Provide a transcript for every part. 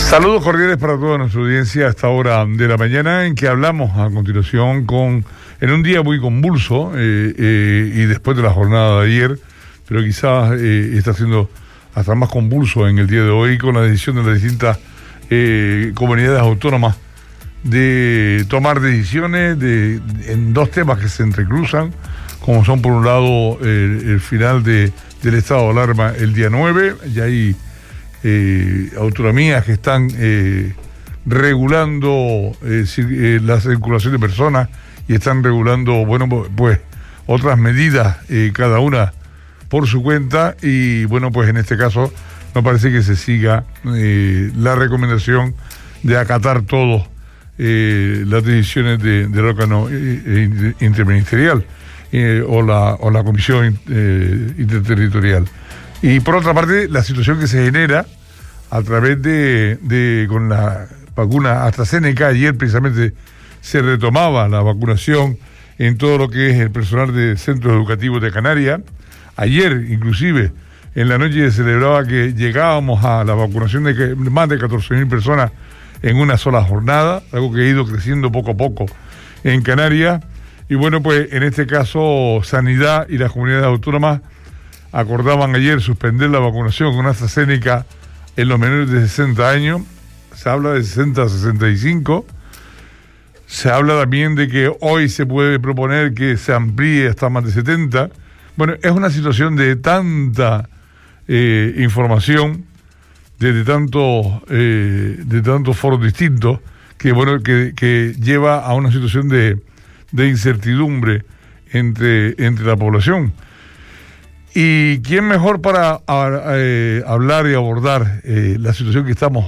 Saludos cordiales para toda nuestra audiencia a esta hora de la mañana, en que hablamos a continuación en un día muy convulso y después de la jornada de ayer, pero quizás está siendo hasta más convulso en el día de hoy con la decisión de las distintas comunidades autónomas de tomar decisiones en dos temas que se entrecruzan, como son por un lado el final del estado de alarma el día 9, y hay autonomías que están regulando la circulación de personas y están regulando, bueno, pues otras medidas, cada una por su cuenta, y bueno, pues en este caso no parece que se siga la recomendación de acatar todos las decisiones del órgano interministerial o la comisión interterritorial. Y por otra parte, la situación que se genera a través con la vacuna AstraZeneca. Ayer precisamente se retomaba la vacunación en todo lo que es el personal de centros educativos de Canarias. Ayer, inclusive, en la noche se celebraba que llegábamos a la vacunación de más de 14.000 personas en una sola jornada, algo que ha ido creciendo poco a poco en Canarias. Y bueno, pues en este caso, Sanidad y las comunidades autónomas acordaban ayer suspender la vacunación con AstraZeneca en los menores de 60 años. Se habla de 60 a 65. Se habla también de que hoy se puede proponer que se amplíe hasta más de 70. Bueno, es una situación de tanta información, de tantos foros distintos, que bueno, que lleva a una situación de incertidumbre entre la población. ¿Y quién mejor para hablar y abordar la situación que estamos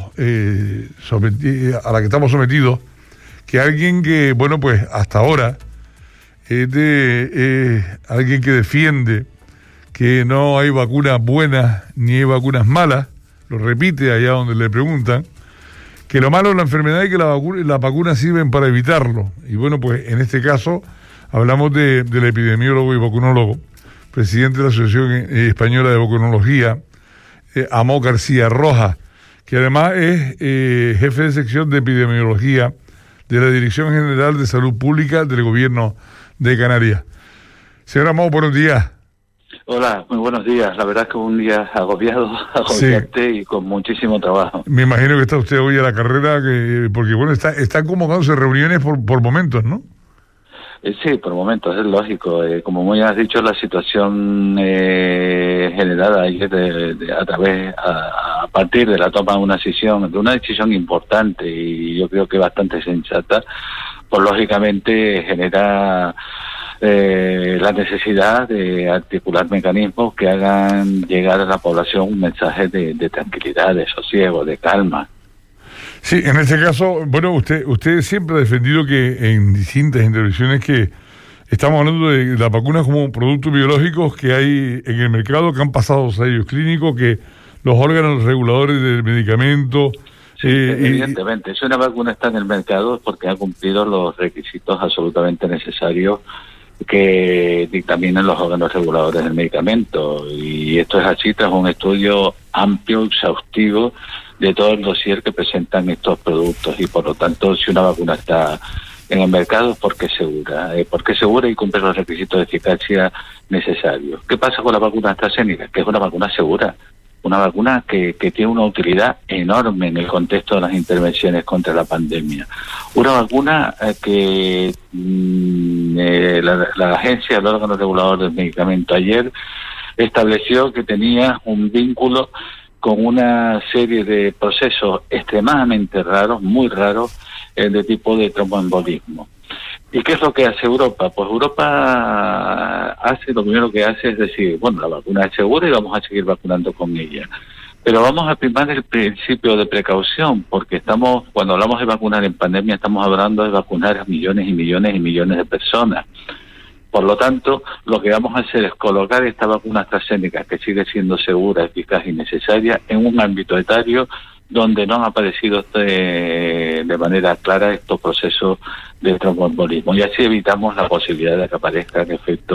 a la que estamos sometidos que alguien que, bueno, pues hasta ahora es alguien que defiende que no hay vacunas buenas ni hay vacunas malas? Lo repite allá donde le preguntan, que lo malo es la enfermedad y que las vacunas sirven para evitarlo. Y bueno, pues en este caso hablamos del epidemiólogo y vacunólogo, presidente de la Asociación Española de Vacunología, Amó García Rojas, que además es jefe de sección de epidemiología de la Dirección General de Salud Pública del Gobierno de Canarias. Señor Amó, buenos días. Hola, muy buenos días. La verdad es que un día agobiante sí, y con muchísimo trabajo. Me imagino que está usted hoy a la carrera, porque bueno, están convocándose reuniones por momentos, ¿no? Sí, por momentos, es lógico. Como muy has dicho, la situación generada ayer a partir de la toma de una decisión importante y yo creo que bastante sensata, pues lógicamente genera la necesidad de articular mecanismos que hagan llegar a la población un mensaje de tranquilidad, de sosiego, de calma. Sí, en este caso, bueno, usted siempre ha defendido que en distintas intervenciones que estamos hablando de las vacunas como productos biológicos que hay en el mercado, que han pasado ensayos clínicos, que los órganos reguladores del medicamento... Sí, evidentemente, si una vacuna está en el mercado es porque ha cumplido los requisitos absolutamente necesarios que dictaminan los órganos reguladores del medicamento, y esto es así tras un estudio amplio, exhaustivo de todo el dossier que presentan estos productos, y por lo tanto, si una vacuna está en el mercado es porque es segura y cumple los requisitos de eficacia necesarios. ¿Qué pasa con la vacuna AstraZeneca? Que es una vacuna segura, una vacuna que tiene una utilidad enorme en el contexto de las intervenciones contra la pandemia. Una vacuna que la agencia, el órgano regulador del medicamento, ayer estableció que tenía un vínculo con una serie de procesos extremadamente raros, muy raros, de tipo de tromboembolismo. ¿Y qué es lo que hace Europa? Pues Europa lo primero que hace es decir, bueno, la vacuna es segura y vamos a seguir vacunando con ella. Pero vamos a primar el principio de precaución, porque cuando hablamos de vacunar en pandemia, estamos hablando de vacunar a millones y millones y millones de personas. Por lo tanto, lo que vamos a hacer es colocar esta vacuna AstraZeneca, que sigue siendo segura, eficaz y necesaria, en un ámbito etario donde no han aparecido de manera clara estos procesos de tromboembolismo. Y así evitamos la posibilidad de que aparezcan efectos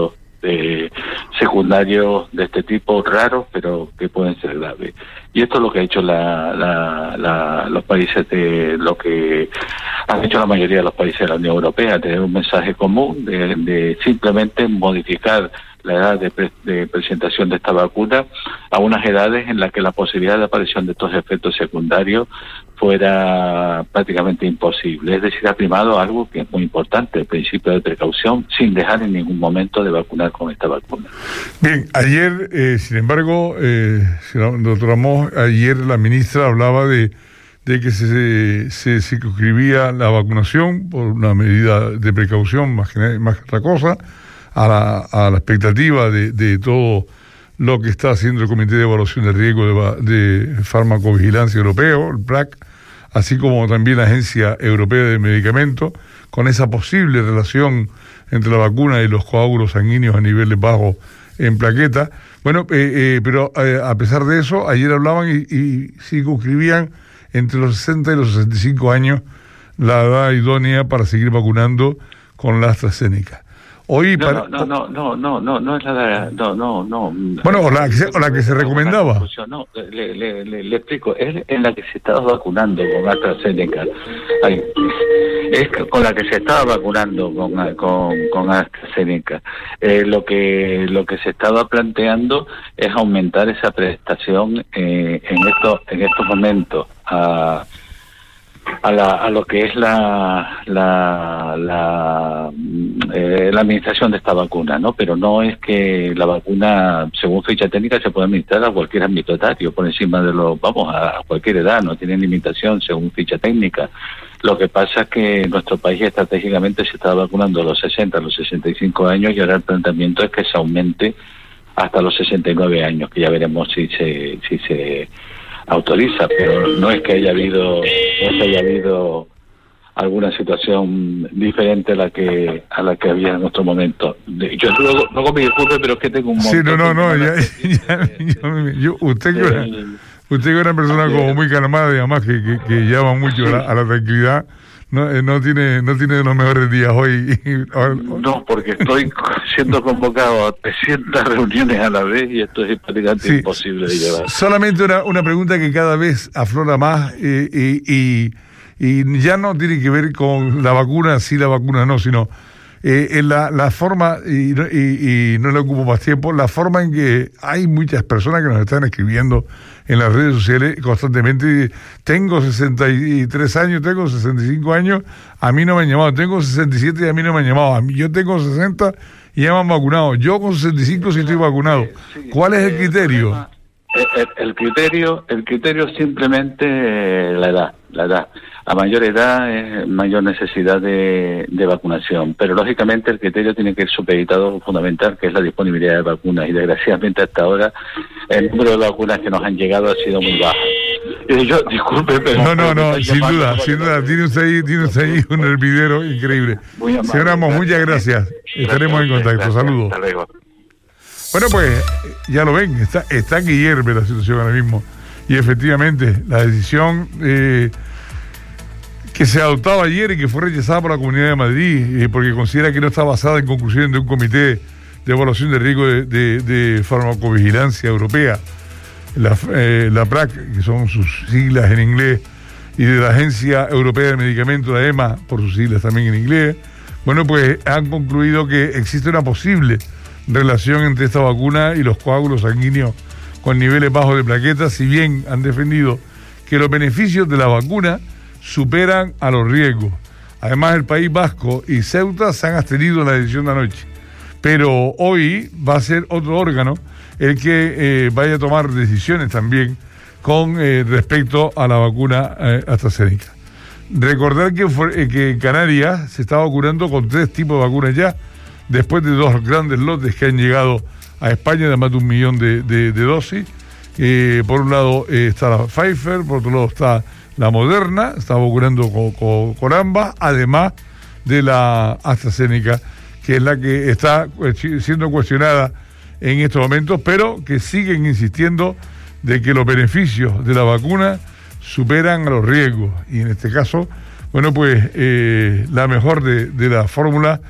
secundarios de este tipo raros, pero que pueden ser graves. Y esto es lo que ha hecho los países lo que han hecho la mayoría de los países de la Unión Europea, tener un mensaje común de simplemente modificar la edad de presentación de esta vacuna a unas edades en las que la posibilidad de aparición de estos efectos secundarios fuera prácticamente imposible. Es decir, ha primado algo que es muy importante, el principio de precaución, sin dejar en ningún momento de vacunar con esta vacuna. Bien, ayer, sin embargo, doctor Amós, ayer la ministra hablaba de que se circunscribía la vacunación por una medida de precaución más que otra cosa, a la expectativa de todo lo que está haciendo el Comité de Evaluación de Riesgo de Farmacovigilancia Europeo, el PRAC, así como también la Agencia Europea de Medicamentos, con esa posible relación entre la vacuna y los coágulos sanguíneos a niveles bajos en plaquetas. Bueno, pero a pesar de eso, ayer hablaban y circunscribían entre los 60 y los 65 años la edad idónea para seguir vacunando con la AstraZeneca. Hoy no es la no. Bueno, o la que se recomendaba. No, le explico, es en la que se estaba vacunando con AstraZeneca. Es con la que se estaba vacunando con AstraZeneca. Lo que se estaba planteando es aumentar esa prestación en estos momentos a lo que es la administración de esta vacuna, ¿no? Pero no es que la vacuna, según ficha técnica, se puede administrar a cualquier ámbito etario, por encima de a cualquier edad, no tiene limitación según ficha técnica. Lo que pasa es que en nuestro país estratégicamente se está vacunando a los 60, a los 65 años, y ahora el planteamiento es que se aumente hasta los 69 años, que ya veremos si se autoriza, pero no es que haya habido alguna situación diferente a la que había en otro momento. Yo luego me disculpe, pero es que tengo un montón. Usted que es una persona como muy calmada y además que llama mucho a la tranquilidad. No tiene los mejores días hoy. No, porque estoy siendo convocado a 300 reuniones a la vez y esto es prácticamente imposible de llevar. Solamente una pregunta que cada vez aflora más y ya no tiene que ver con la vacuna, sí la vacuna no, sino en la forma, y no le ocupo más tiempo, la forma en que hay muchas personas que nos están escribiendo en las redes sociales constantemente. Tengo 63 años, tengo 65 años, a mí no me han llamado. Tengo 67 y a mí no me han llamado. Yo tengo 60 y ya me han vacunado. Yo con 65 sí estoy vacunado. ¿Cuál es el criterio? El criterio simplemente la edad. A mayor edad es mayor necesidad de vacunación, pero lógicamente el criterio tiene que ir supeditado fundamental, que es la disponibilidad de vacunas, y desgraciadamente hasta ahora el número de vacunas que nos han llegado ha sido muy bajo. Disculpe, pero... No, sin duda, tiene usted ahí un hervidero increíble. Señor Amós, muchas gracias. Estaremos en contacto. Saludos. Hasta luego. Bueno, pues ya lo ven, está que hierve la situación ahora mismo. Y efectivamente, la decisión que se adoptaba ayer y que fue rechazada por la Comunidad de Madrid, porque considera que no está basada en conclusiones de un comité de evaluación de riesgo de farmacovigilancia europea, la PRAC, que son sus siglas en inglés, y de la Agencia Europea de Medicamentos, la EMA, por sus siglas también en inglés. Bueno, pues han concluido que existe una posible relación entre esta vacuna y los coágulos sanguíneos con niveles bajos de plaquetas, si bien han defendido que los beneficios de la vacuna superan a los riesgos. Además, el País Vasco y Ceuta se han abstenido en la decisión de anoche, pero hoy va a ser otro órgano el que vaya a tomar decisiones también con respecto a la vacuna AstraZeneca. Recordar que en Canarias se está vacunando con 3 tipos de vacunas ya, después de 2 grandes lotes que han llegado a España de más de 1 millón de dosis. Por un lado está la Pfizer, por otro lado está la Moderna, está vacunando con ambas, además de la AstraZeneca, que es la que está siendo cuestionada en estos momentos, pero que siguen insistiendo de que los beneficios de la vacuna superan a los riesgos. Y en este caso, bueno, pues la mejor de la fórmula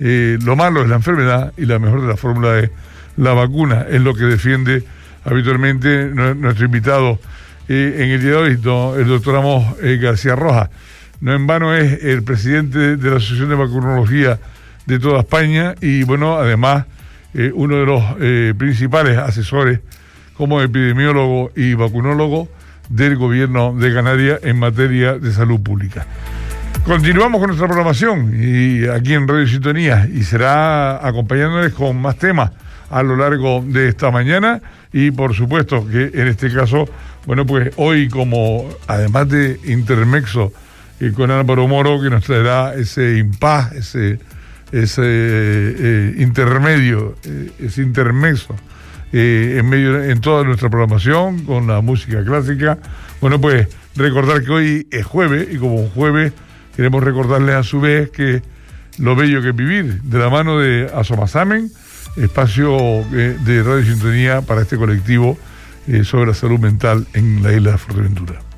lo malo es la enfermedad y la mejor de la fórmula es la vacuna, es lo que defiende habitualmente nuestro invitado en el día de hoy, el doctor Amos García Rojas. No en vano es el presidente de la Asociación de Vacunología de toda España y bueno, además uno de los principales asesores como epidemiólogo y vacunólogo del gobierno de Canarias en materia de salud pública. Continuamos con nuestra programación y aquí en Radio Sintonía y será acompañándoles con más temas a lo largo de esta mañana y por supuesto que en este caso, bueno pues hoy como además de intermexo con Álvaro Moro que nos traerá ese impas, ese intermedio, ese intermexo en toda nuestra programación con la música clásica. Bueno pues recordar que hoy es jueves y como jueves queremos recordarles a su vez que lo bello que es vivir de la mano de Asomasamen, espacio de Radio Sintonía para este colectivo sobre la salud mental en la isla de Fuerteventura.